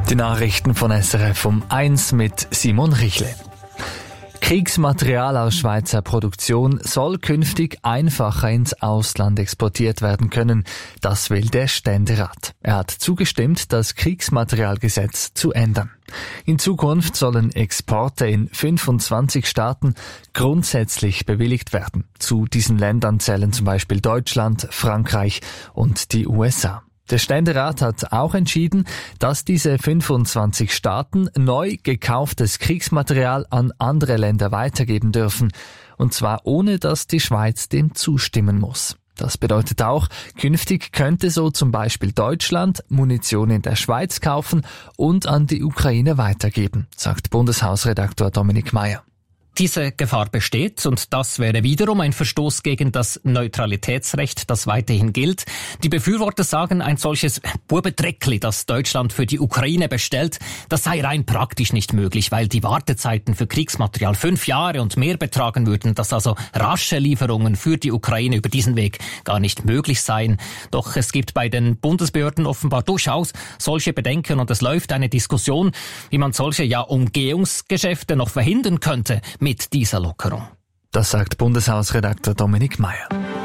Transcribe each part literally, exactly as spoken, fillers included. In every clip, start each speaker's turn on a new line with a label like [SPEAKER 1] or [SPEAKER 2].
[SPEAKER 1] Die Nachrichten von S R F um eins mit Simon Richle. Kriegsmaterial aus Schweizer Produktion soll künftig einfacher ins Ausland exportiert werden können. Das will der Ständerat. Er hat zugestimmt, das Kriegsmaterialgesetz zu ändern. In Zukunft sollen Exporte in fünfundzwanzig Staaten grundsätzlich bewilligt werden. Zu diesen Ländern zählen zum Beispiel Deutschland, Frankreich und die U S A. Der Ständerat hat auch entschieden, dass diese fünfundzwanzig Staaten neu gekauftes Kriegsmaterial an andere Länder weitergeben dürfen, und zwar ohne, dass die Schweiz dem zustimmen muss. Das bedeutet auch, künftig könnte so zum Beispiel Deutschland Munition in der Schweiz kaufen und an die Ukraine weitergeben, sagt Bundeshausredaktor Dominik Meyer.
[SPEAKER 2] Diese Gefahr besteht und das wäre wiederum ein Verstoß gegen das Neutralitätsrecht, das weiterhin gilt. Die Befürworter sagen, ein solches Bubedreckli, das Deutschland für die Ukraine bestellt, das sei rein praktisch nicht möglich, weil die Wartezeiten für Kriegsmaterial fünf Jahre und mehr betragen würden, dass also rasche Lieferungen für die Ukraine über diesen Weg gar nicht möglich seien. Doch es gibt bei den Bundesbehörden offenbar durchaus solche Bedenken und es läuft eine Diskussion, wie man solche ja Umgehungsgeschäfte noch verhindern könnte mit dieser Lockerung.
[SPEAKER 1] Das sagt Bundeshausredakteur Dominik Meyer.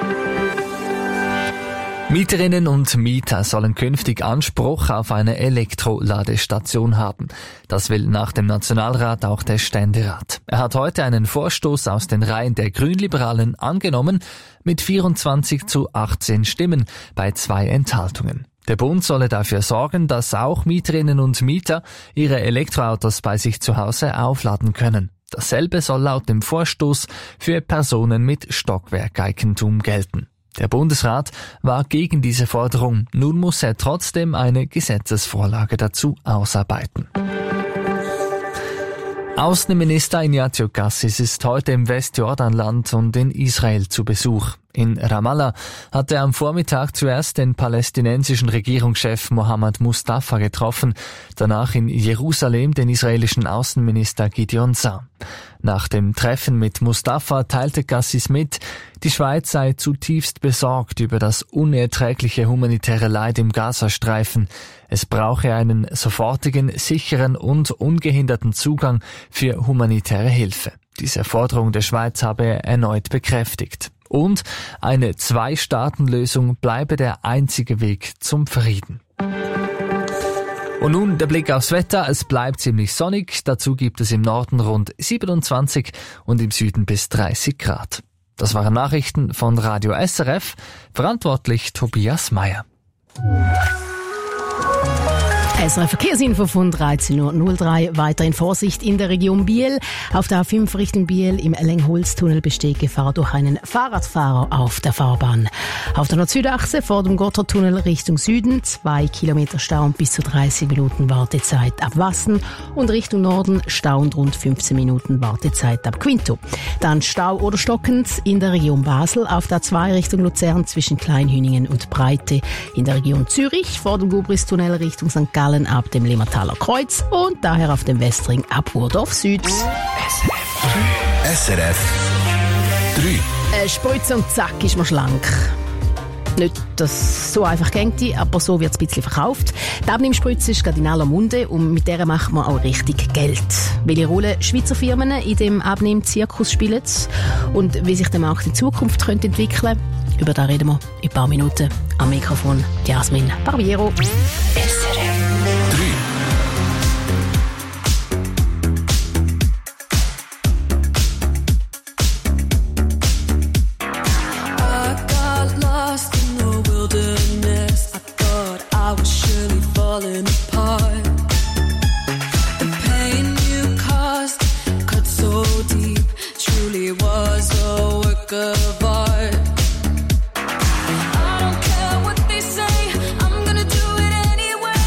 [SPEAKER 1] Mieterinnen und Mieter sollen künftig Anspruch auf eine Elektroladestation haben. Das will nach dem Nationalrat auch der Ständerat. Er hat heute einen Vorstoß aus den Reihen der Grünliberalen angenommen, mit vierundzwanzig zu achtzehn Stimmen bei zwei Enthaltungen. Der Bund solle dafür sorgen, dass auch Mieterinnen und Mieter ihre Elektroautos bei sich zu Hause aufladen können. Dasselbe soll laut dem Vorstoß für Personen mit Stockwerkeigentum gelten. Der Bundesrat war gegen diese Forderung. Nun muss er trotzdem eine Gesetzesvorlage dazu ausarbeiten. Außenminister Ignazio Cassis ist heute im Westjordanland und in Israel zu Besuch. In Ramallah hat er am Vormittag zuerst den palästinensischen Regierungschef Mohammed Mustafa getroffen, danach in Jerusalem den israelischen Außenminister Gideon Saar. Nach dem Treffen mit Mustafa teilte Cassis mit, die Schweiz sei zutiefst besorgt über das unerträgliche humanitäre Leid im Gazastreifen. Es brauche einen sofortigen, sicheren und ungehinderten Zugang für humanitäre Hilfe. Diese Forderung der Schweiz habe er erneut bekräftigt. Und eine Zwei-Staaten-Lösung bleibe der einzige Weg zum Frieden. Und nun der Blick aufs Wetter. Es bleibt ziemlich sonnig. Dazu gibt es im Norden rund siebenundzwanzig und im Süden bis dreißig Grad. Das waren Nachrichten von Radio S R F. Verantwortlich Tobias Meyer.
[SPEAKER 3] S R F-Verkehrsinfo von dreizehn Uhr null drei. Weiterhin Vorsicht in der Region Biel. Auf der A fünf Richtung Biel im Lengholztunnel besteht Gefahr durch einen Fahrradfahrer auf der Fahrbahn. Auf der Nord-Süd-Achse vor dem Gotthardtunnel Richtung Süden zwei Kilometer Stau und bis zu dreißig Minuten Wartezeit ab Wassen. Und Richtung Norden Stau und rund fünfzehn Minuten Wartezeit ab Quinto. Dann Stau oder stockend in der Region Basel. Auf der A zwei Richtung Luzern zwischen Kleinhüningen und Breite. In der Region Zürich vor dem Gubristunnel Richtung Sankt Gallen ab dem Limmertaler Kreuz und daher auf dem Westring ab Urdorf Süd.
[SPEAKER 4] S R F drei.
[SPEAKER 3] Äh, Spritze und zack ist man schlank. Nicht, dass so einfach geht, aber so wird es ein bisschen verkauft. Die Abnehmspritze ist gerade in aller Munde und mit der macht man auch richtig Geld. Welche Rolle Schweizer Firmen in dem Abnehmzirkus spielen und wie sich der Markt in Zukunft könnte entwickeln, über das reden wir in ein paar Minuten. Am Mikrofon Jasmin Barbiero. S R F
[SPEAKER 5] falling apart. The pain you caused cut so deep, truly was a work of art. I don't care what they say, I'm gonna do it anyway.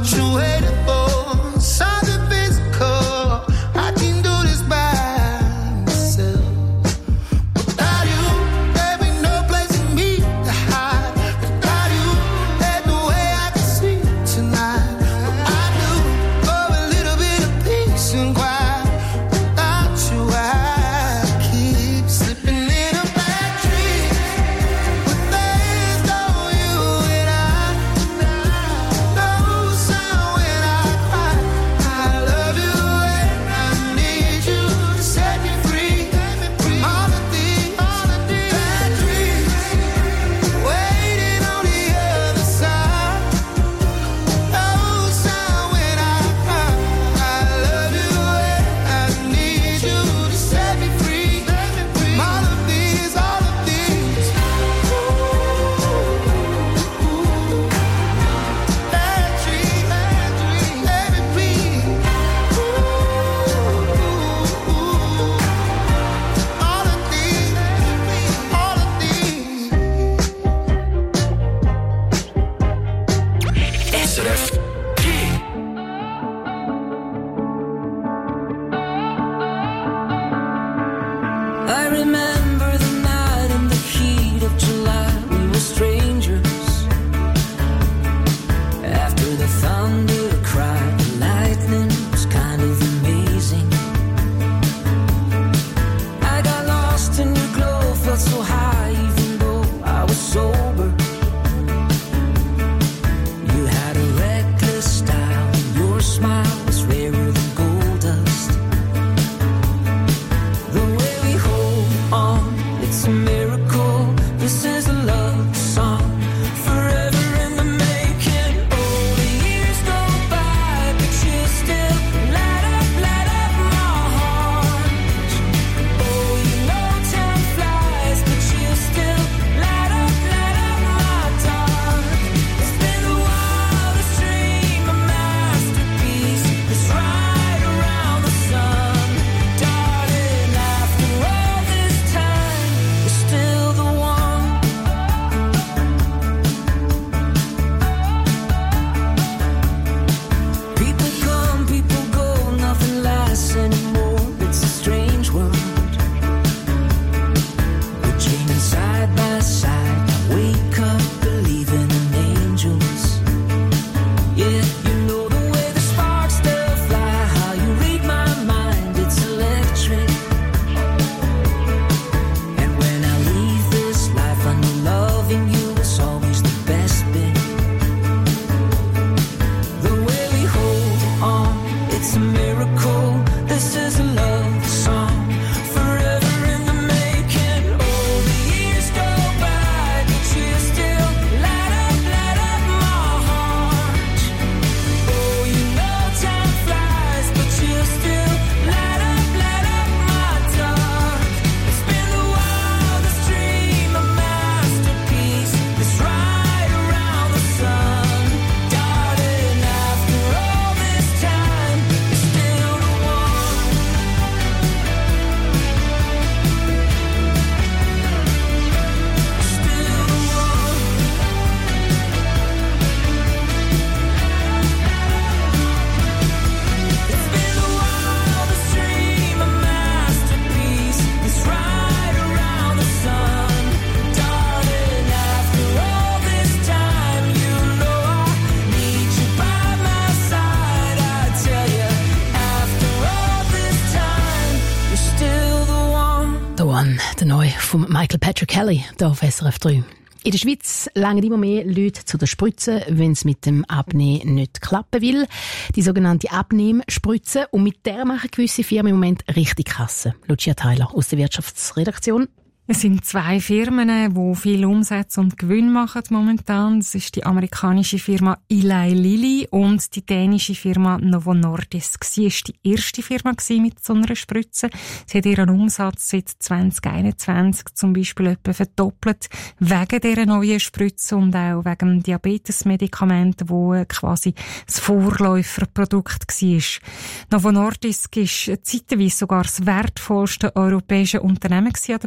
[SPEAKER 3] der neue von Michael Patrick Kelly, hier auf S R F drei. In der Schweiz langen immer mehr Leute zu der Spritze, wenn es mit dem Abnehmen nicht klappen will. Die sogenannte Abnehmspritze. Und mit der machen gewisse Firmen im Moment richtig Kasse. Lucia Theiler aus der Wirtschaftsredaktion.
[SPEAKER 6] Es sind zwei Firmen, die viel Umsatz und Gewinn machen momentan. Das ist die amerikanische Firma Eli Lilly und die dänische Firma Novo Nordisk. Sie war die erste Firma mit so einer Spritze. Sie hat ihren Umsatz seit zwanzig einundzwanzig zum Beispiel etwa verdoppelt, wegen dieser neuen Spritze und auch wegen dem Diabetesmedikament, das quasi das Vorläuferprodukt war. Novo Nordisk war zeitweise sogar das wertvollste europäische Unternehmen an der Börse.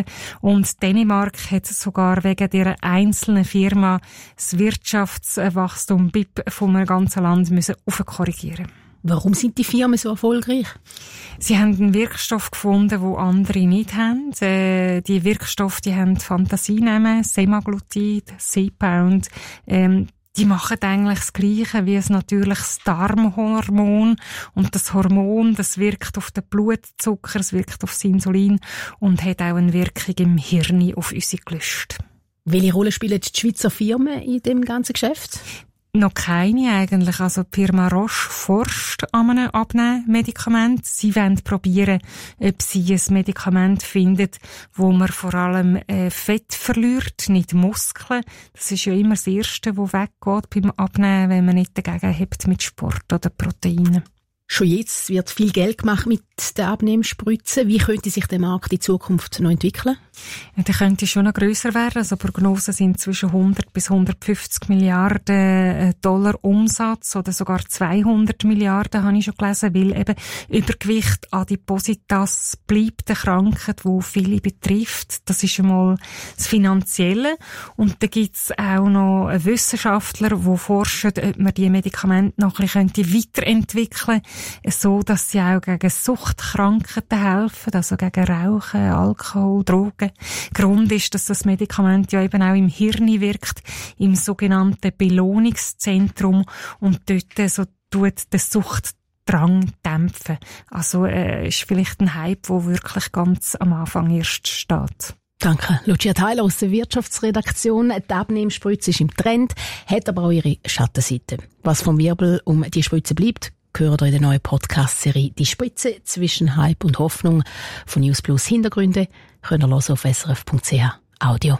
[SPEAKER 6] werden. Und Dänemark hat sogar wegen dieser einzelnen Firma das Wirtschaftswachstum B I P vom ganzen Land müssen aufkorrigieren.
[SPEAKER 3] Warum sind die Firmen so erfolgreich?
[SPEAKER 6] Sie haben einen Wirkstoff gefunden, den andere nicht haben. Äh, die Wirkstoffe, die haben Fantasienamen, Semaglutid, C-Pound. Ähm, die machen eigentlich das Gleiche wie ein natürliches Darmhormon. Und das Hormon, das wirkt auf den Blutzucker, es wirkt auf das Insulin und hat auch eine Wirkung im Hirn auf unsere Gelüste.
[SPEAKER 3] Welche Rolle spielen die Schweizer Firmen in dem ganzen Geschäft?
[SPEAKER 6] Noch keine eigentlich. Also die Firma Roche forscht an einem Abnehmmedikament. Sie wollen probieren, ob sie ein Medikament findet, wo man vor allem äh, Fett verliert, nicht Muskeln. Das ist ja immer das Erste, was weggeht beim Abnehmen, wenn man nicht dagegen hebt mit Sport oder Proteinen.
[SPEAKER 3] Schon jetzt wird viel Geld gemacht mit der Abnehmspritze. Wie könnte sich der Markt in Zukunft noch entwickeln?
[SPEAKER 6] Ja, der könnte schon noch grösser werden. Also Prognosen sind zwischen hundert bis hundertfünfzig Milliarden Dollar Umsatz oder sogar zweihundert Milliarden, habe ich schon gelesen, weil eben Übergewicht, Adipositas bleibt eine Krankheit, die viele betrifft. Das ist einmal das Finanzielle. Und da gibt es auch noch Wissenschaftler, die forschen, ob man die Medikamente noch ein bisschen weiterentwickeln könnte, so dass sie auch gegen Suchtkrankheiten helfen, also gegen Rauchen, Alkohol, Drogen. Grund ist, dass das Medikament ja eben auch im Hirn wirkt, im sogenannten Belohnungszentrum und dort so tut der Suchtdrang dämpfen. Also äh, ist vielleicht ein Hype, der wirklich ganz am Anfang erst steht.
[SPEAKER 3] Danke. Lucia Theiler aus der Wirtschaftsredaktion. Die Abnehmspritze ist im Trend, hat aber auch ihre Schattenseite. Was vom Wirbel um die Spritze bleibt, hören ihr in der neuen Podcast-Serie «Die Spritze zwischen Hype und Hoffnung» von News Plus Hintergründe. Könnt ihr hören auf S R F Punkt C H Audio.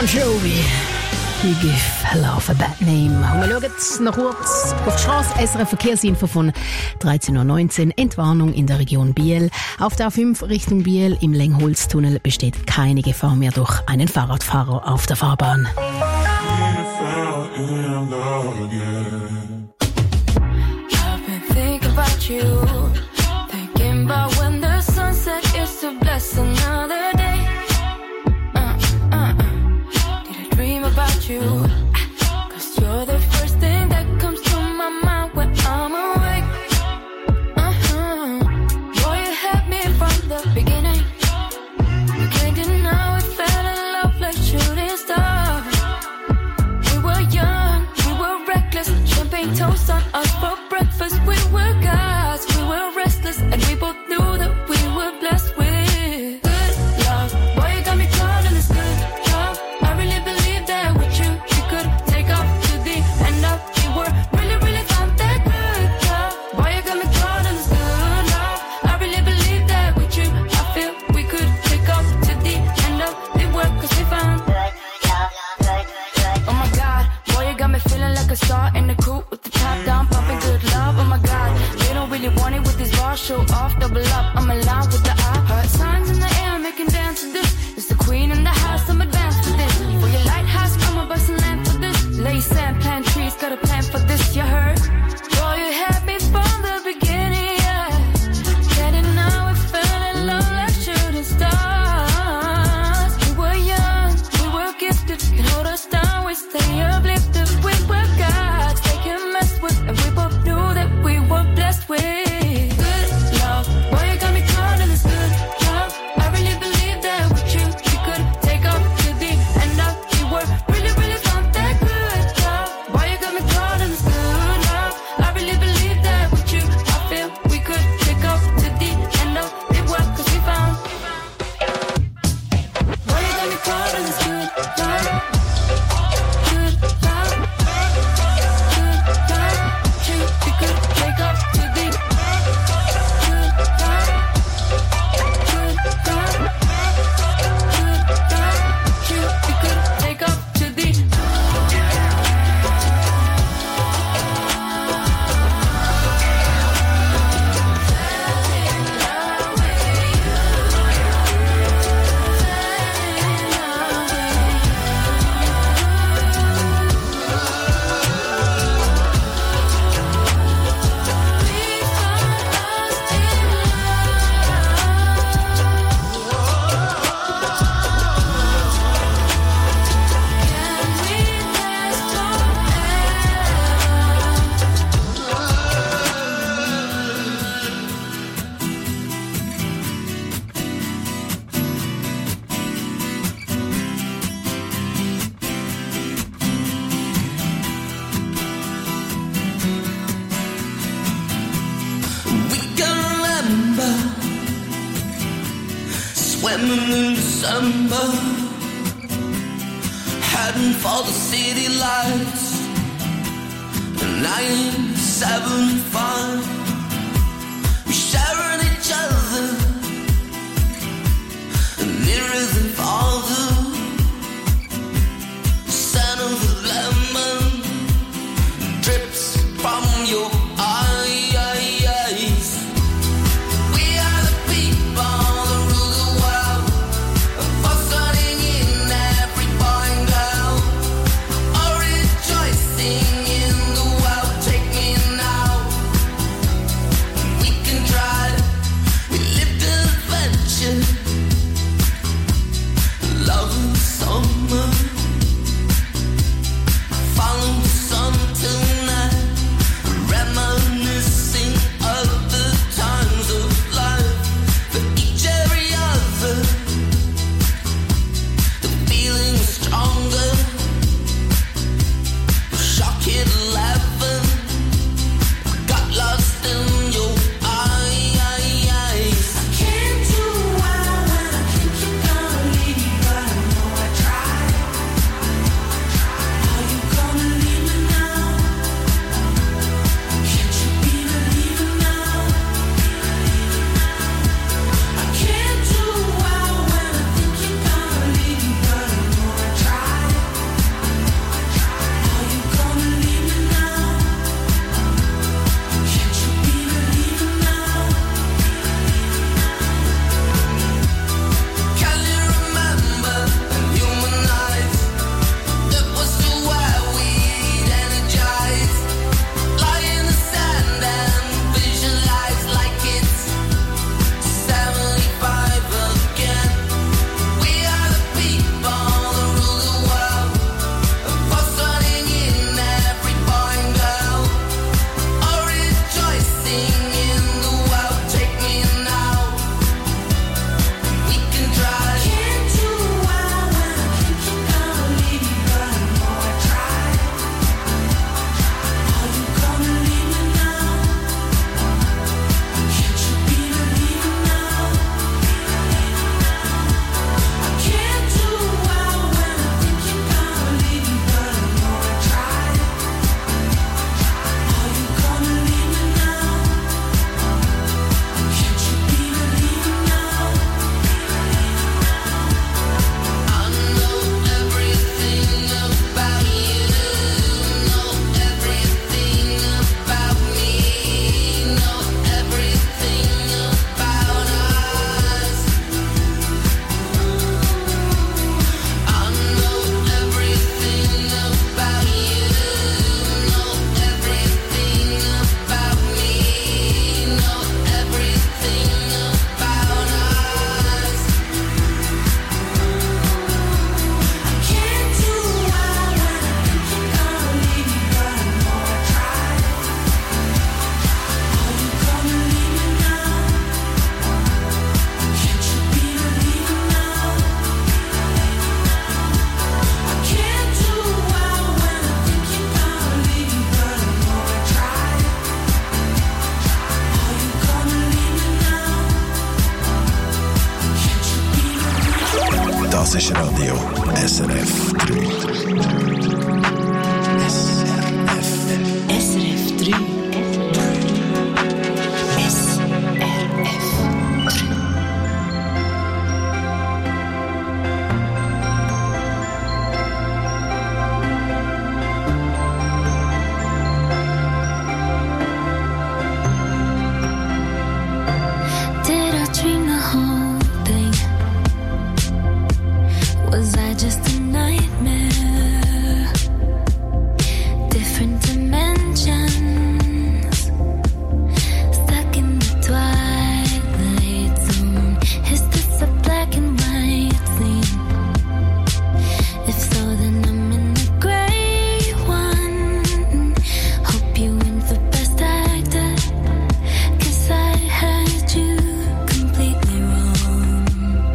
[SPEAKER 3] Bon Jovi. You give love a bad name. Und wir schauen noch kurz auf die Straße. S R F Verkehrsinfo von dreizehn Uhr neunzehn. Entwarnung in der Region Biel. Auf der A fünf Richtung Biel im Lengholztunnel besteht keine Gefahr mehr durch einen Fahrradfahrer auf der Fahrbahn.
[SPEAKER 5] I've been thinking about you, thinking about when the sunset is to bless another day. Uh, uh, uh. Did I dream about you? Cause you're the first thing that comes to my mind when I'm awake. Uh-huh. Boy, you had me from the beginning. You can't deny we fell in love like shooting stars. We were young, we were reckless, champagne toast on us for breakfast. We were gods, we were restless, and we both knew that we were blessed with good love. Boy, you got me caught in this good love. I really believe that with you, we could take off to the end of the world. Really, really found that good love. Boy, you got me caught in this good love. I really believe that with you, I feel we could take off to the end of the world, cause we found good love, good, good. Oh my God, boy, you got me feeling like a star in the coupe with the top down, pumping good love. Oh my God, they don't really want it with this bar, show off, double up. I'm alive with the eye. Heard signs in the air, making dance to this. It's the queen in the house, I'm advanced to this. For your lighthouse, I'm a bust and land for this. Lay sand, plant trees, got a plan for this, you heard? Boy, you had me from the beginning, yeah. Can't deny we fell in love like shooting stars. We were young, we were gifted, can hold us down, we stay uplifted. We were gods, they can mess with, and we both knew that we were blessed with good love. Boy, you got me caught in this good love. I really believe that with you, we could take off to the end of the world. Really, really found that good love. Boy, you got me caught in this good love. I really believe that with you, I feel we could take off to the end of the world, cause we found. Boy, you got me caught in this good love. Good love. Good love. You, we could take off to the good love. Good love. Good love. You, we could take off to the
[SPEAKER 7] swimming in December, heading for the city lights. nine seven five, we sharing each other, nearer than farther. Scent of the lemon drips from your eyes. Try
[SPEAKER 4] Das ist Radio S R F drei. S R F.
[SPEAKER 3] S R F drei. S R F drei.
[SPEAKER 5] Did I dream the whole thing? Was I just a nightmare? Different dimensions, stuck in the twilight zone. Is this a black and white scene? If so, then I'm in the gray one. Hope you win for best actor, 'cause I had you completely wrong.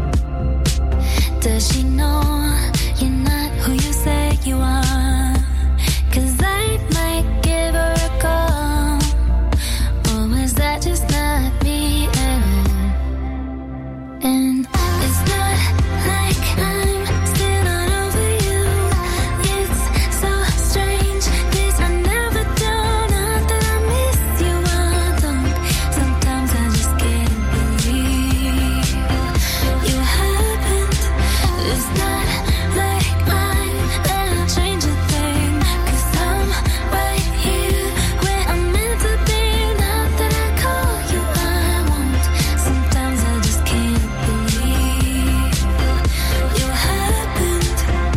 [SPEAKER 5] Does she know you're not who you say you are? 'Cause I might give her a call. Or was that just not me at all? And it's not like I'm still not over you. It's so strange, 'cause I never do. Not that I miss you, I don't. Sometimes I just can't believe you happened. It's not like I'm gonna change a thing, 'cause I'm right here where I'm meant to be. Not that I call you, I won't. Sometimes I just can't believe you happened.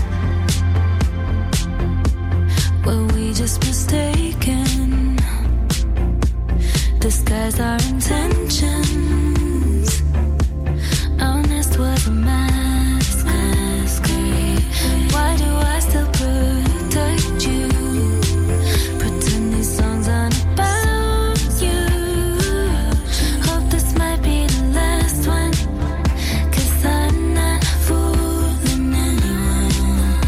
[SPEAKER 5] Were we just mistaken? Disguise our intentions. Our nest was a mask. Why do I still protect you? Pretend these songs aren't about you. Hope this might be the last one, 'cause I'm not fooling anyone.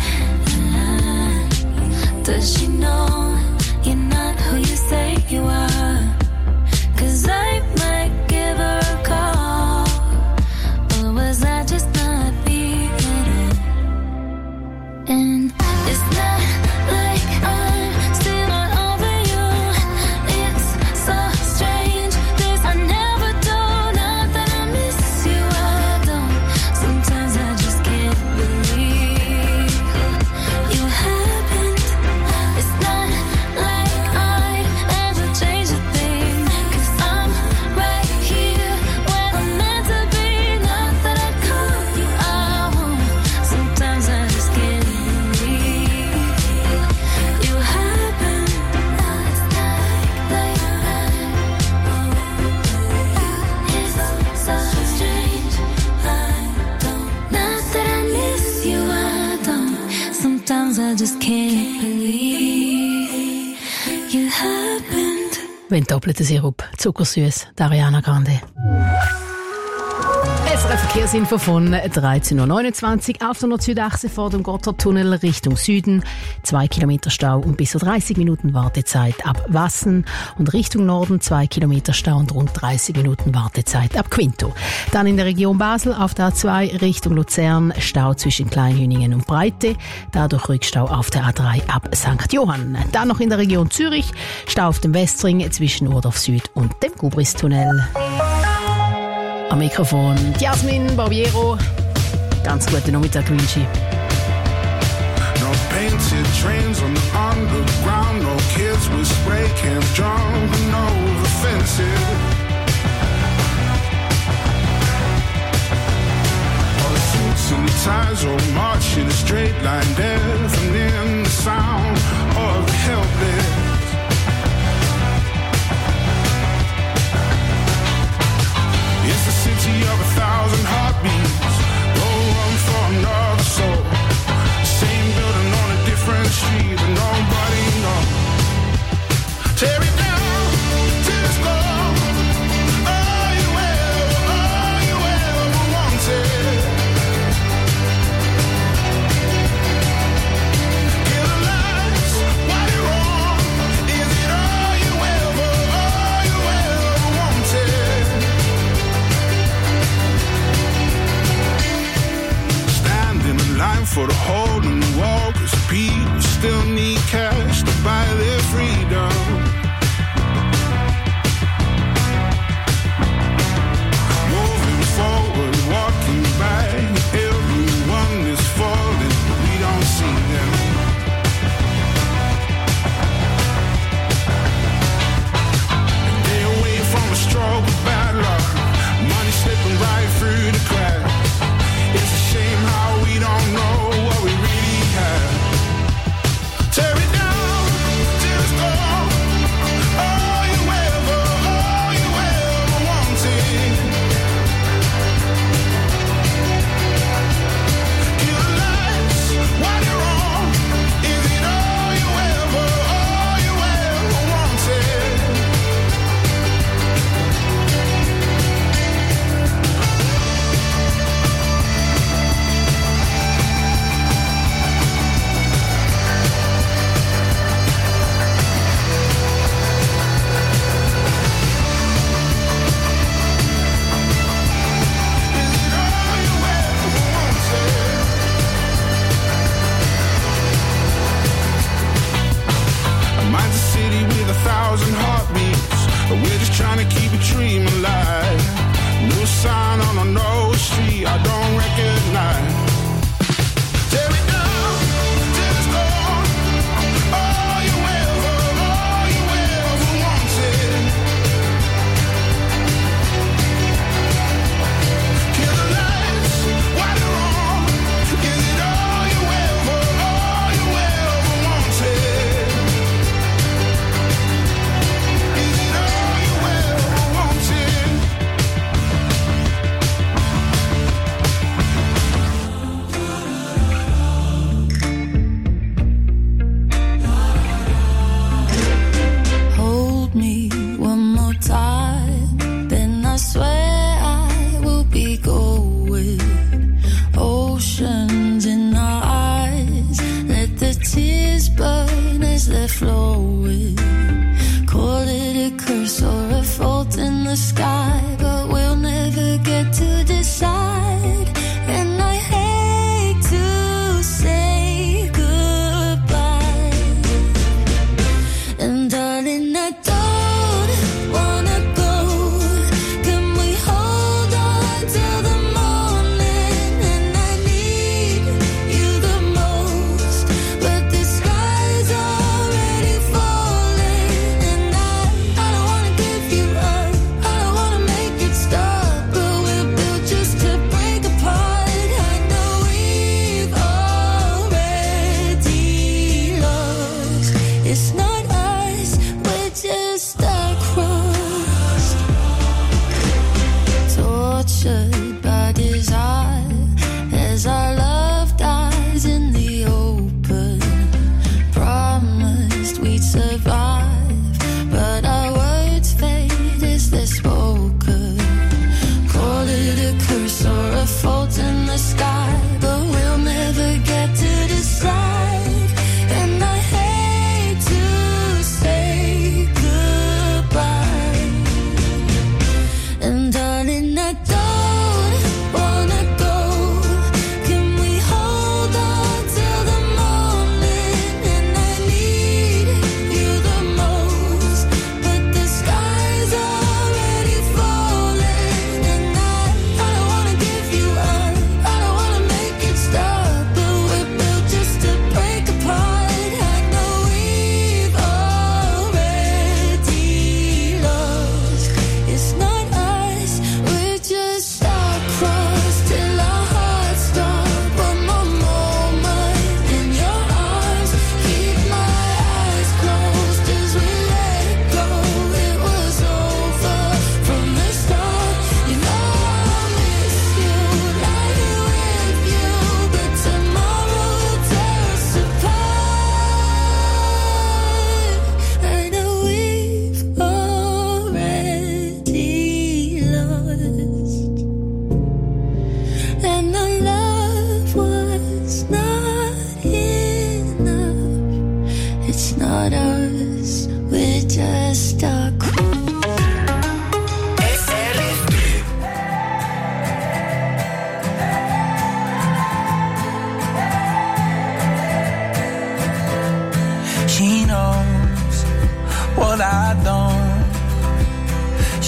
[SPEAKER 5] Does she know you're not who you say you are? 'Cause I might give her a call. Or was I just not me at all? And it's not like I'm still not over you. It's so strange, this I never do. Not that I miss you, I don't. Sometimes I just can't believe you happened. It's not like I'd ever change a thing, 'cause I'm right here where I'm meant to be. Not that I call you, I won't. Sometimes I just can't believe you happened. It's not like it's so strange, I don't. Not that I miss you, I don't. Sometimes I just can't believe you happened.
[SPEAKER 3] Wenn doppelter Sirup, zuckersüß, Ariana Grande. S R F Verkehrsinfo von dreizehn Uhr neunundzwanzig auf der Nord-Süd-Achse vor dem Gotthardtunnel Richtung Süden. Zwei Kilometer Stau und bis zu dreißig Minuten Wartezeit ab Wassen. Und Richtung Norden zwei Kilometer Stau und rund dreißig Minuten Wartezeit ab Quinto. Dann in der Region Basel auf der A zwei Richtung Luzern Stau zwischen Kleinhüningen und Breite. Dadurch Rückstau auf der A drei ab Sankt Johann. Dann noch in der Region Zürich Stau auf dem Westring zwischen Urdorf Süd und dem Gubristunnel. Am Mikrofon Jasmin Barbiero. Ganz guten Nachmittag wünsche ich.
[SPEAKER 8] No painted trains on the underground, no kids with spray cans jumping over fences. All the suits and the ties all march in a straight line, deafening the sound of the helpless. It's the city of a thousand heartbeats. No room for another soul. Same building on a different street, but nobody knows. Tear it down till it's gone. All you ever, all you ever wanted. Kill the lies, right or wrong. Is it all you ever, all you ever wanted? for the hole in the wall, 'cause people still need cash to buy their freedom. Moving forward, walking back, everyone is falling, we don't see them. Stay away from a stroke of bad luck, money slipping right through the cracks. It's a shame how we don't know what we really have. Tear it down till it's gone.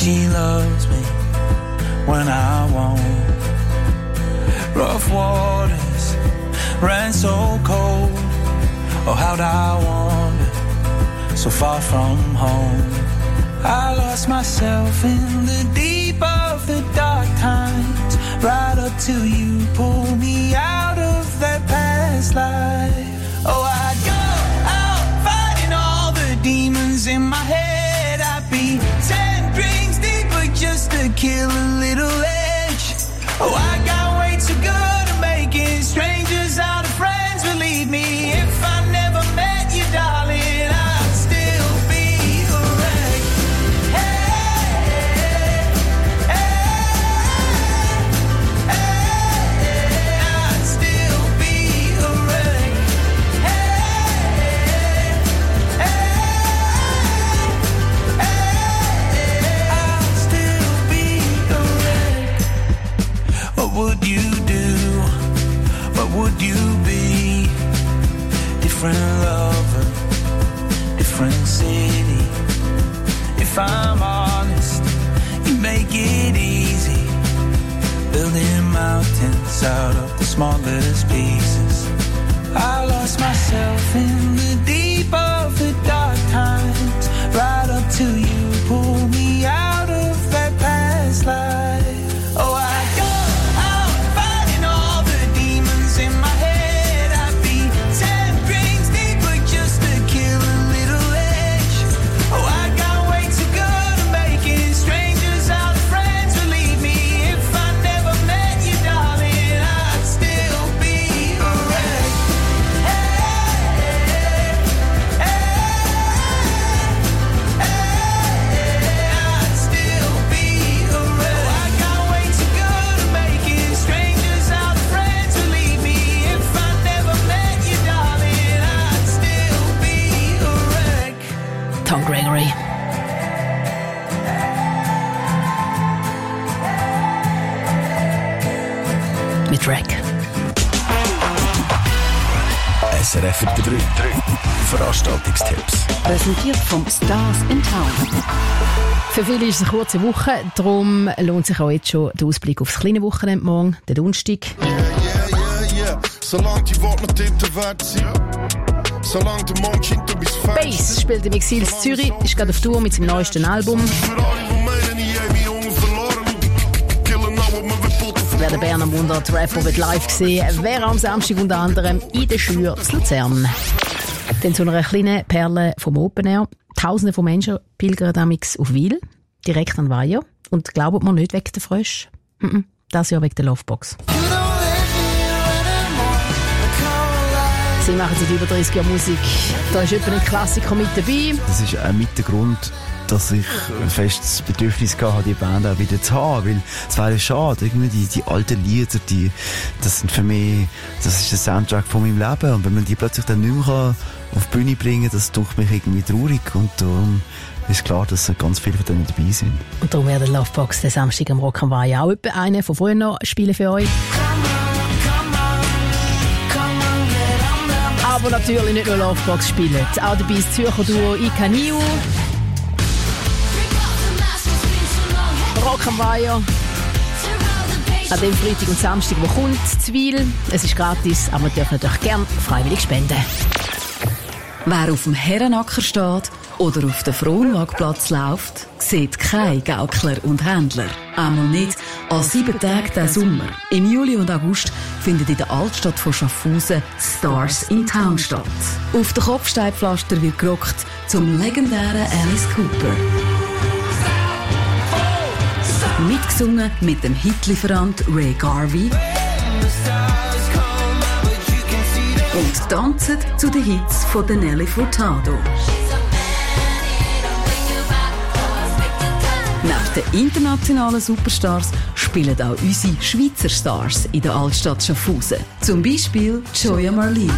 [SPEAKER 9] he loves me when I won't. Rough waters ran so cold. Oh, how'd I wander so far from home? I lost myself in the deep of the dark times, right up till you pulled me out of that past life. Oh, I'd go out fighting all the demons in my head. I'd be ten drinks deeper just to kill a little edge. Oh, I got way too good at making strangers out of friends. Believe me, if I never met you, darling, I'd still be a wreck. Hey, hey, hey, I'd still be a wreck. Hey, hey, hey, I'd still be a wreck. What would you do? What would you be? Different lover, different city. If I'm honest, you make it easy, building mountains out of the smallest pieces. I lost myself in the deep of the dark times, right up till you pulled me out of that past life. Oh, I go out fighting all the demons in my head. I'd be ten drinks deeper just to kill a little edge. Oh, I got way too good at making strangers out of friends. Believe me, if I never met you, darling, I'd still be a wreck. Hey, hey, hey, I'd still be a wreck. Oh, I got way too good at making strangers out of friends. Believe me, if I never met you, darling, I'd still be a wreck.
[SPEAKER 3] Tom Gregory. Mit Wreck.
[SPEAKER 4] S R F drei. Veranstaltungstipps.
[SPEAKER 10] Präsentiert vom Stars in Town.
[SPEAKER 3] Für viele ist es eine kurze Woche, darum lohnt sich auch jetzt schon der Ausblick auf das kleine Wochenende morgen, der Donnerstag.
[SPEAKER 8] Yeah, yeah, yeah. Zolang die Wort noch Intervert sind. Solange der Mond scheint, du bist fest.
[SPEAKER 3] Bass spielt im Exils Zürich, ist gerade auf Tour mit seinem neuesten Album.
[SPEAKER 8] Für alle, die meinen, ich habe mich Jungen verloren. Killen auch, man wird Potter verloren.
[SPEAKER 3] Wer den Berner wundert, Rapper wird live gesehen, wäre am Samstag unter anderem in der Schür zu Luzern. Dann zu einer kleinen Perle vom Open Air. Tausende von Menschen pilgern damals auf Wil, direkt an Weiher. Und glaubt mir nicht wegen der Frösche. Mm-mm, das Jahr wegen der Lovebox. Sie machen seit über dreißig Jahren Musik. Da ist etwa ein Klassiker mit dabei.
[SPEAKER 11] Das ist auch mit der Grund, dass ich ein festes Bedürfnis hatte, die Band auch wieder zu haben. Weil es wäre schade, irgendwie die, die alten Lieder, die, das sind für mich, das ist der Soundtrack von meinem Leben. Und wenn man die plötzlich dann nicht mehr auf die Bühne bringen kann, das tut mich irgendwie traurig. Und darum ist klar, dass ganz viele von denen dabei sind.
[SPEAKER 3] Und darum werden Lovebox den Samstag am Rock am Weiher auch etwa einen von früher noch spielen für euch. Aber natürlich nicht nur Lovebox spielen. Auch dabei ist das Zürcher Duo Ika Niu. Rock am Weiher. An dem Freitag und Samstag, wo kommt, Zwil. Es ist gratis, aber man darf natürlich gerne freiwillig spenden.
[SPEAKER 10] Wer auf dem Herrenacker steht oder auf dem Fronwagplatz läuft, sieht keine Gaukler und Händler. Einmal nicht an sieben Tagen diesen Sommer. Im Juli und August findet in der Altstadt von Schaffhausen Stars in Town statt. Auf den Kopfsteinpflaster wird gerockt zum legendären Alice Cooper. Mitgesungen mit dem Hitlieferant Ray Garvey. Und tanzen zu den Hits von Nelly Furtado. Neben den internationalen Superstars spielen auch unsere Schweizer Stars in der Altstadt Schaffhausen. Zum Beispiel Joya Marlene.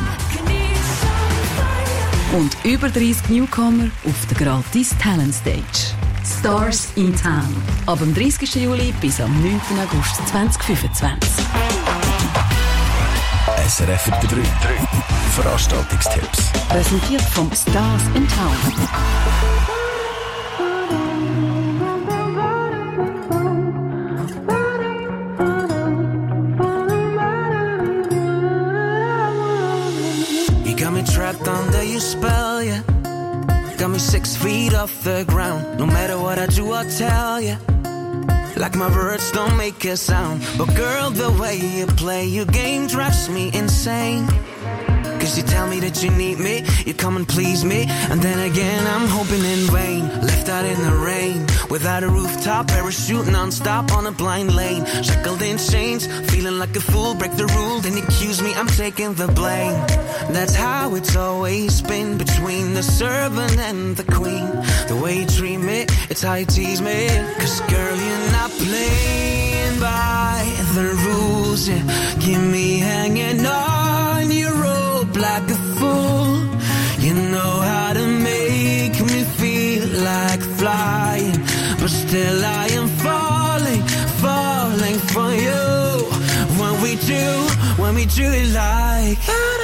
[SPEAKER 10] Und über dreißig Newcomer auf der gratis Talent Stage. Stars in Town. Ab dem dreißigsten Juli bis am neunten August zweitausendfünfundzwanzig.
[SPEAKER 4] S R F drei. Veranstaltungstipps.
[SPEAKER 10] Präsentiert vom Stars in Town.
[SPEAKER 12] trapped under your spell, yeah. Got me six feet off the ground. No matter what I do, I'll tell ya. Like my words don't make a sound. But girl, the way you play your game drives me insane. Cause you tell me that you need me, you come and please me, and then again I'm hoping in vain. Left out in the rain, without a rooftop, parachute non-stop on a blind lane. Shackled in chains, feeling like a fool, break the rule, then accuse me, I'm taking the blame. That's how it's always been between the servant and the queen. The way you treat me, it's how you tease me. Cause girl, you're not playing by the rules, yeah. Keep me hanging on your rope like a fool. You know how to make me feel like flying, but still I am falling, falling for you. When we do, when we do it like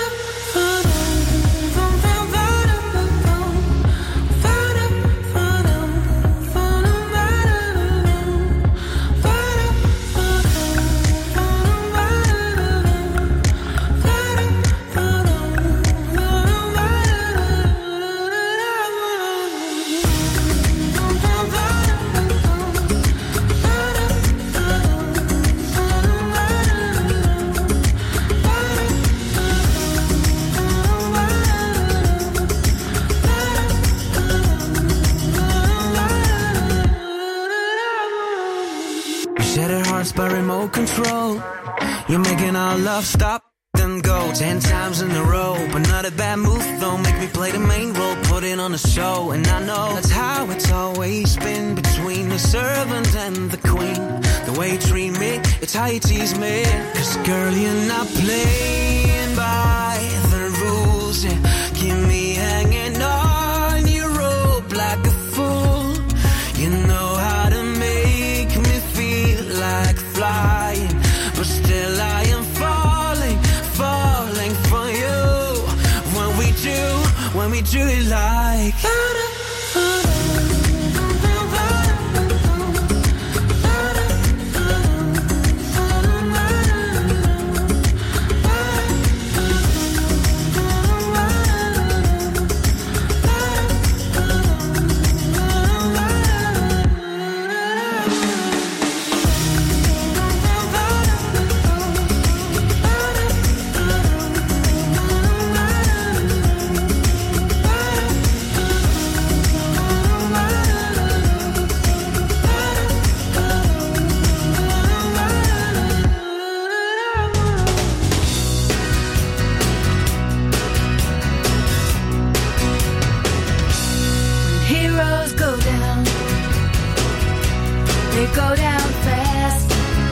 [SPEAKER 12] by remote control. You're making our love stop and go ten times in a row. But not a bad move though, make me play the main role, put it on a show. And I know that's how it's always been between the servant and the queen. The way you treat me, it's how you tease me. Cause girl, you're not playing by the rules, yeah. Keep me hanging on your rope like a fool. You know how to make me feel like flying, but still I am falling, falling for you. When we do, when we do it like
[SPEAKER 5] go down fast,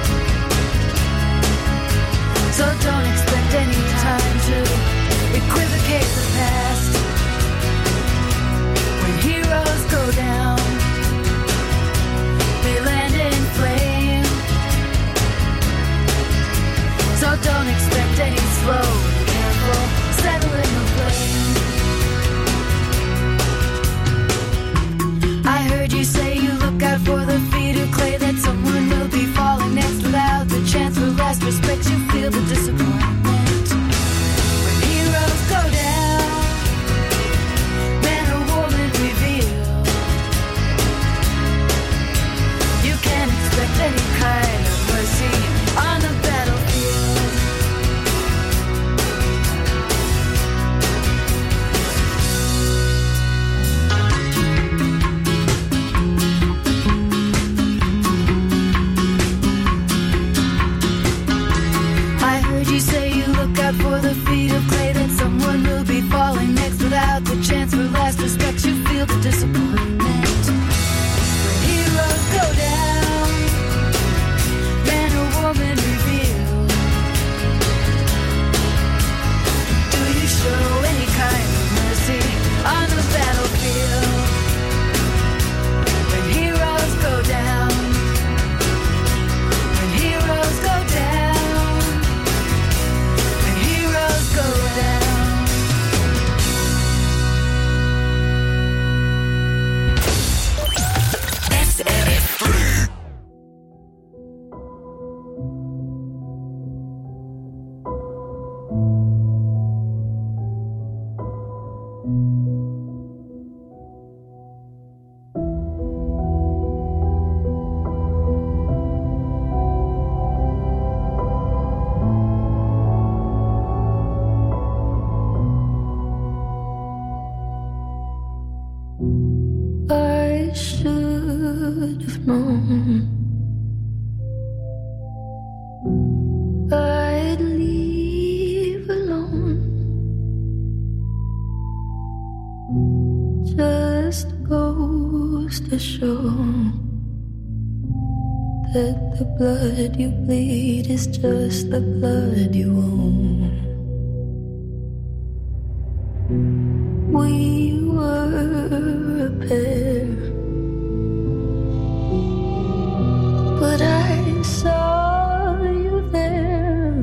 [SPEAKER 5] so don't expect any time to equivocate the past. When heroes go down, they land in flame, so don't expect any slow, careful settling of blame. I heard you say you look out for the feet of clay, that someone will be falling next without the chance for last respect. You feel the disappointment when heroes go down, man or woman reveal. You can't expect any kind of mercy on the battlefield. You say you look out for the feet of clay, that someone will be falling next without the chance for last respect. You feel the disappointment when heroes go down, man or woman reveal. Do you show any kind of mercy on the battlefield? When heroes go down, when heroes go down, go down. known. I'd leave alone. Just goes to show that the blood you bleed is just the blood you own. We were a pair, but I saw you there.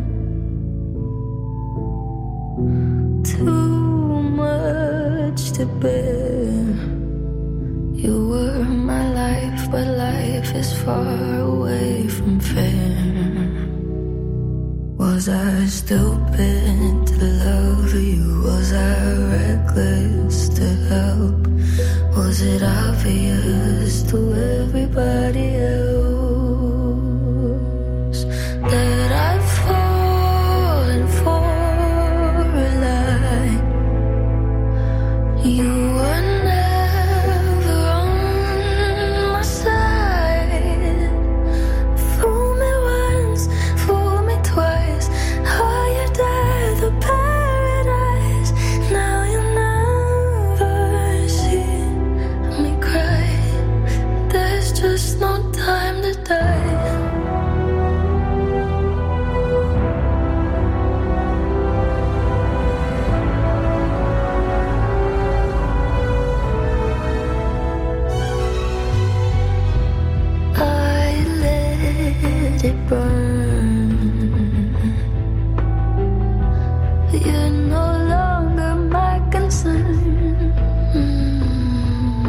[SPEAKER 5] Too much to bear. You were my life, but life is far away from fair. Was I stupid to love you? Was I reckless to help? Was it obvious to everybody else that I've fallen for a lie? You were never on my side. Fool me once, fool me twice. Higher than the paradise. Now you never see me cry. There's just no time to die. I let it burn. You're no longer my concern. Mm.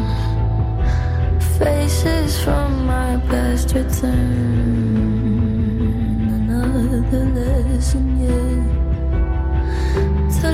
[SPEAKER 5] Faces from my past return. Another lesson yet to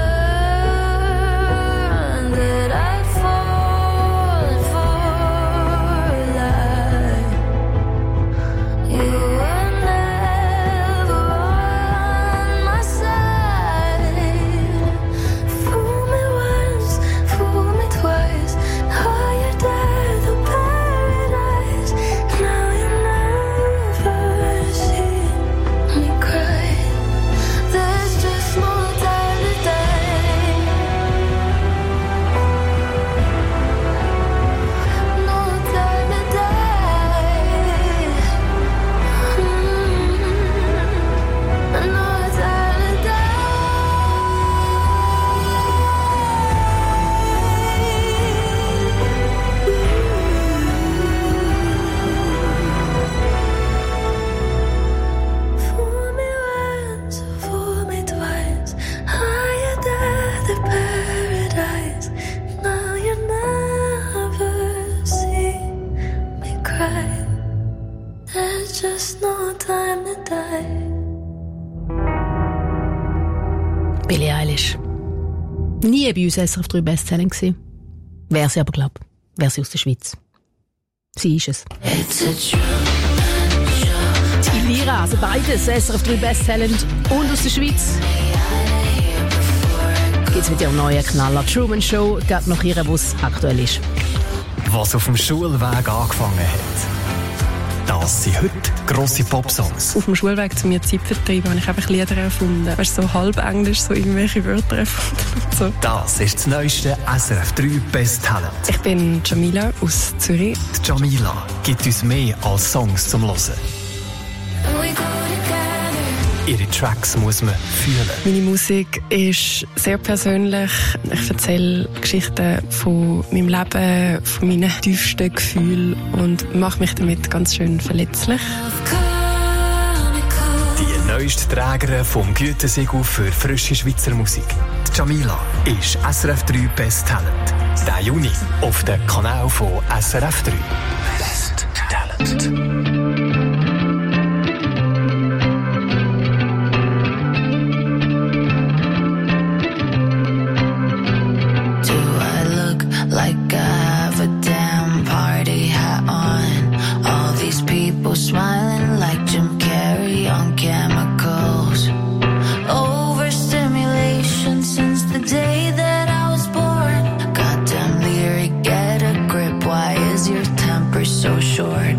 [SPEAKER 5] learn that I've fallen for a lie. You were never on my side. Fool me once, fool me twice. Higher than the paradise. Now you never see me cry. There's just no time to die. No time to die. Mm. No time to Fool me once, fool me twice. Higher than the paradise. Now you never see me cry. There's just no time to die.
[SPEAKER 3] Billie Eilish. Nie bei uns S R F drei Bestselling gewesen. Wäre sie aber, glaub. Wäre sie aus der Schweiz. Sie ist es. Die Lira, also beides, S R F drei Bestselling und aus der Schweiz. Geht's mit ihrem neuen Knaller Truman Show, gerade noch ihr, wo es aktuell ist.
[SPEAKER 13] Was auf dem Schulweg angefangen hat, das sind heute grosse Popsongs.
[SPEAKER 14] Auf dem Schulweg zu mir Zeit vertrieben habe ich einfach Lieder erfunden. Weißt, so halb Englisch, so irgendwelche Wörter erfunden und so.
[SPEAKER 13] Das ist das neueste S R F drei Best Talent.
[SPEAKER 14] Ich bin Jamila aus Zürich.
[SPEAKER 13] Die Jamila gibt uns mehr als Songs zum Hören. Ihre Tracks muss man fühlen.
[SPEAKER 14] Meine Musik ist sehr persönlich. Ich erzähle Geschichten von meinem Leben, von meinen tiefsten Gefühlen und mache mich damit ganz schön verletzlich.
[SPEAKER 13] Die neueste Trägerin vom Gütesiegel für frische Schweizer Musik. Die Jamila ist S R F drei Best Talent. Diesen Juni auf dem Kanal von S R F drei. Best Talent.
[SPEAKER 5] Like I have a damn party hat on. All these people smiling like Jim Carrey on chemicals. Overstimulation since the day that I was born. Goddamn lyric, get a grip. Why is your temper so short?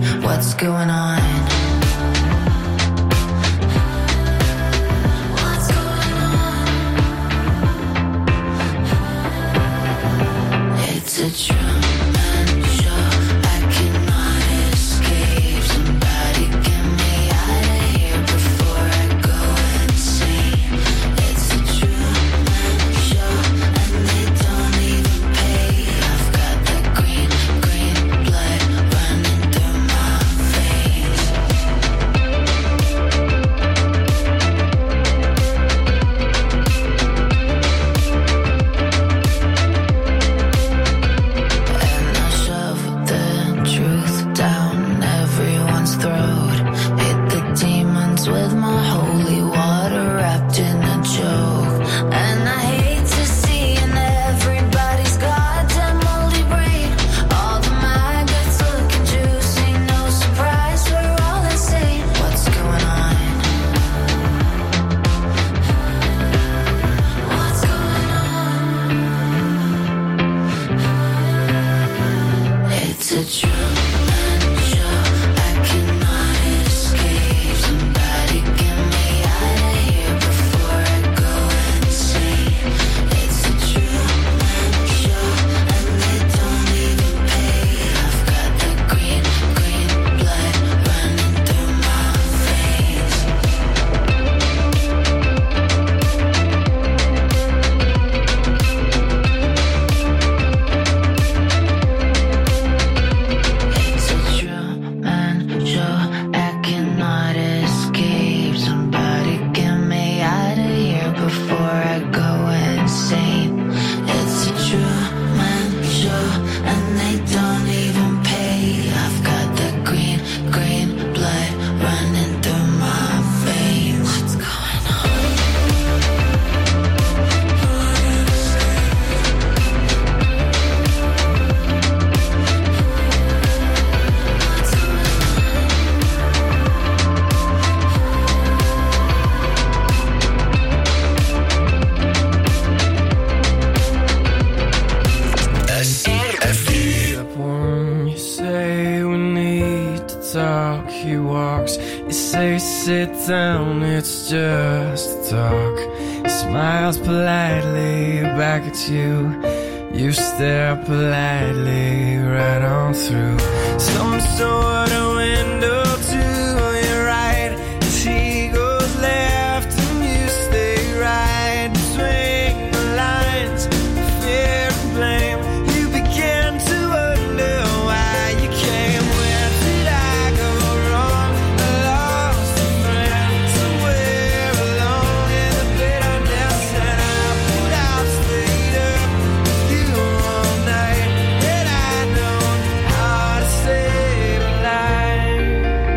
[SPEAKER 15] sit down, it's just talk. He smiles politely back at you. You stare politely right on through some sort of window to your right. As he goes left and you stay right between the lines of fear and blame. You begin to wonder why you came. Where did I go wrong? I lost a friend somewhere alone in the bitterness, and I put out stayed up with you all night. And I know how to save a life.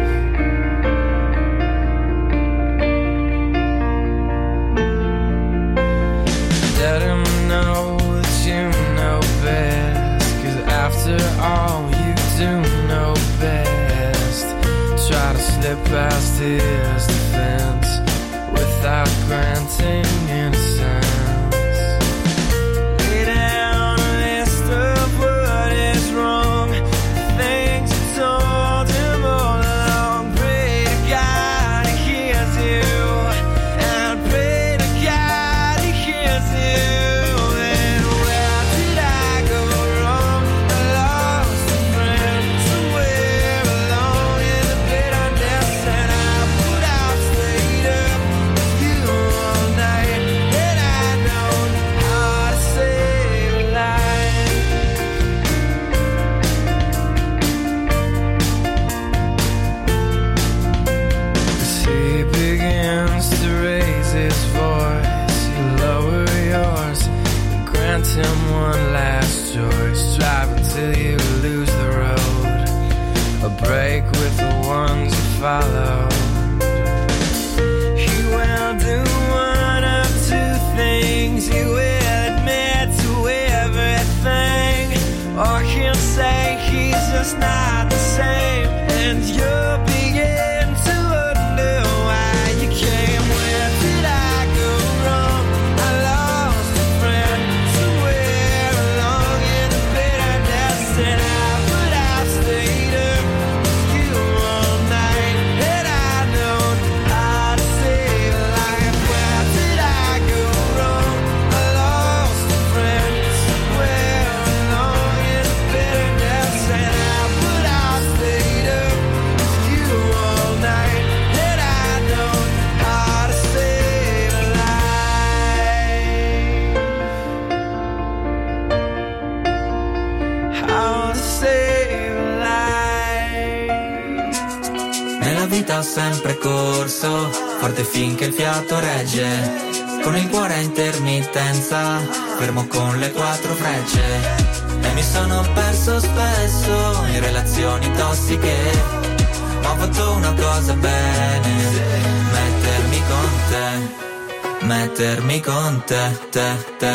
[SPEAKER 15] Let him know that you know best, 'cause after all you do know best. Try to slip past his defense without granting innocence. Lay down a list of what is wrong, the things you told him all along. Pray to God he hears you, and pray to God he hears you. And where did I go wrong? I lost a friend somewhere alone in the bitterness, and I put out stayed up with you all night. And I know how to save a life. As he begins to raise his voice, you lower yours and grant him one last choice. Drive until you lose the road, a break with the ones you follow. He will do one of two things. He will admit to everything, or he'll say he's just not the same, and you'll begin to wonder why you came. Where did I go wrong? I lost a friend somewhere along in the bitterness, and I put out stayed up with you all night. And I know how to save a life. Where did I go wrong? I lost a friend somewhere along in the bitterness, and I put out stayed up with you all night. And I know how to save a life. How to save a life.
[SPEAKER 16] Nella vita ho sempre corso, forte finché il fiato regge. Con il cuore a intermittenza, fermo con le quattro frecce. E mi sono perso spesso in relazioni tossiche, ma ho fatto una cosa bene: mettermi con te, mettermi con te, te, te.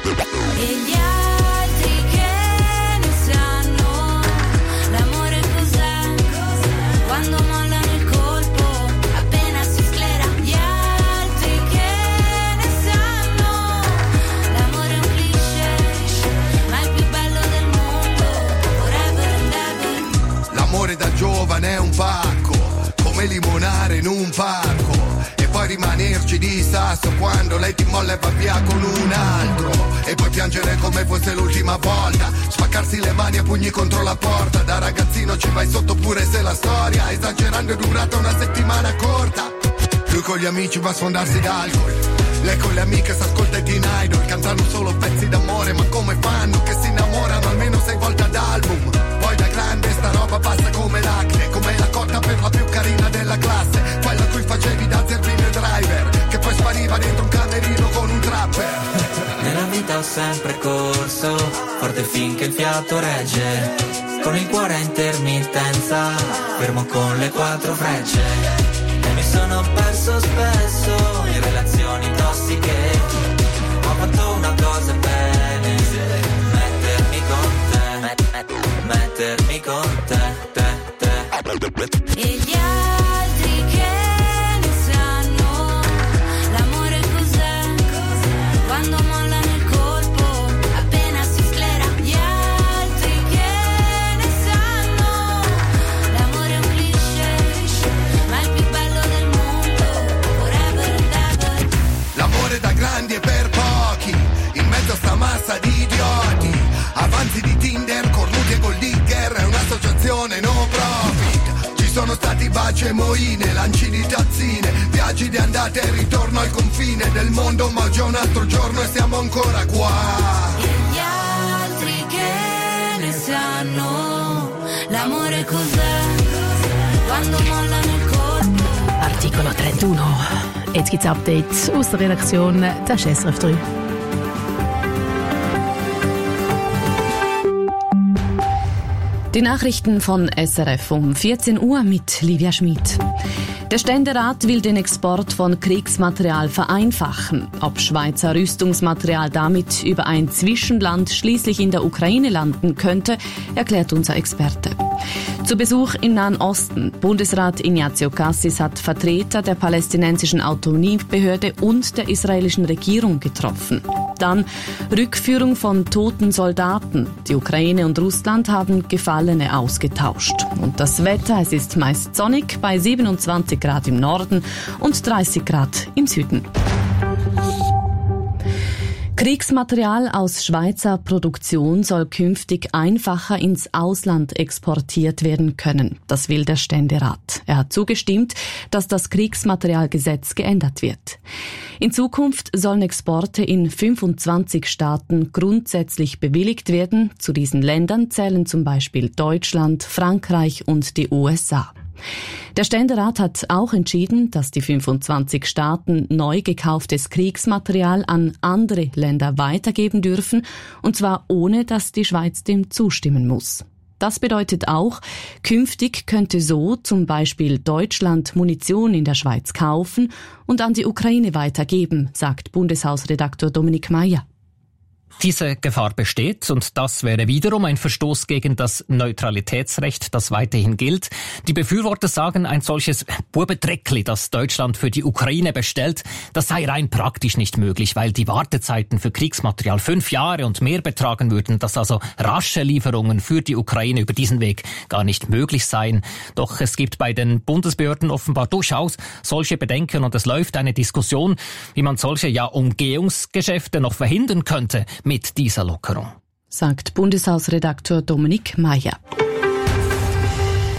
[SPEAKER 5] E gli altri che ne sanno, l'amore cos'è? Quando mollano il colpo, appena si sclera. Gli altri che ne sanno, l'amore è un cliché, ma è il più bello del mondo, forever and ever.
[SPEAKER 17] L'amore da giovane è un pacco, come limonare in un parco, e poi rimanerci di sasso quando lei ti molla e va via con un altro, e poi piangere come fosse l'ultima volta, spaccarsi le mani a pugni contro la porta. Da ragazzino ci vai sotto pure se la storia, esagerando, è durata una settimana corta. Lui con gli amici va a sfondarsi d'alcol, lei con le amiche s'ascolta i Teen Idol, cantano solo pezzi d'amore, ma come fanno che si innamorano almeno sei volte ad album? Poi da grande sta roba passa come l'acne, come la cotta per la più carina della classe, quella a cui facevi da zerbino e driver, che poi spariva dentro un camerino con un trapper.
[SPEAKER 16] Nella vita ho sempre corso, forte finché il fiato regge. Con il cuore a intermittenza, fermo con le quattro frecce. E mi sono perso spesso in relazioni tossiche, ma ho fatto una cosa bene: mettermi con te, mettermi con te, te, te.
[SPEAKER 5] E gli altri che ne sanno, l'amore cos'è? Quando mollano il colpo, appena si sclera. Gli altri che ne sanno, l'amore è un cliché, ma è il più bello del mondo.
[SPEAKER 17] grandi e per pochi, in mezzo a sta massa di idioti, avanzi di Tinder, cornuti e gold digger, è un'associazione no profit. Ci sono stati baci e moine, lanci di tazzine, viaggi di andata e ritorno al confine del mondo, ma oggi è un altro giorno e siamo ancora qua.
[SPEAKER 5] E gli altri che ne sanno, l'amore cos'è, quando mollano il colpo.
[SPEAKER 3] Articolo trentuno. Jetzt gibt's Updates aus der Redaktion, das ist S R F drei.
[SPEAKER 18] Die Nachrichten von S R F um vierzehn Uhr mit Livia Schmid. Der Ständerat will den Export von Kriegsmaterial vereinfachen. Ob Schweizer Rüstungsmaterial damit über ein Zwischenland schließlich in der Ukraine landen könnte, erklärt unser Experte. Zu Besuch im Nahen Osten. Bundesrat Ignazio Cassis hat Vertreter der palästinensischen Autonomiebehörde und der israelischen Regierung getroffen. Dann Rückführung von toten Soldaten. Die Ukraine und Russland haben Gefallene ausgetauscht. Und das Wetter, es ist meist sonnig bei siebenundzwanzig Grad im Norden und dreißig Grad im Süden. Kriegsmaterial aus Schweizer Produktion soll künftig einfacher ins Ausland exportiert werden können. Das will der Ständerat. Er hat zugestimmt, dass das Kriegsmaterialgesetz geändert wird. In Zukunft sollen Exporte in fünfundzwanzig Staaten grundsätzlich bewilligt werden. Zu diesen Ländern zählen zum Beispiel Deutschland, Frankreich und die U S A. Der Ständerat hat auch entschieden, dass die fünfundzwanzig Staaten neu gekauftes Kriegsmaterial an andere Länder weitergeben dürfen, und zwar ohne, dass die Schweiz dem zustimmen muss. Das bedeutet auch, künftig könnte so zum Beispiel Deutschland Munition in der Schweiz kaufen und an die Ukraine weitergeben, sagt Bundeshausredaktor Dominik Meier.
[SPEAKER 2] Diese Gefahr besteht und das wäre wiederum ein Verstoß gegen das Neutralitätsrecht, das weiterhin gilt. Die Befürworter sagen, ein solches Bubedreckli, das Deutschland für die Ukraine bestellt, das sei rein praktisch nicht möglich, weil die Wartezeiten für Kriegsmaterial fünf Jahre und mehr betragen würden, dass also rasche Lieferungen für die Ukraine über diesen Weg gar nicht möglich seien. Doch es gibt bei den Bundesbehörden offenbar durchaus solche Bedenken und es läuft eine Diskussion, wie man solche ja Umgehungsgeschäfte noch verhindern könnte mit dieser Lockerung,
[SPEAKER 18] sagt Bundeshausredakteur Dominik Meier.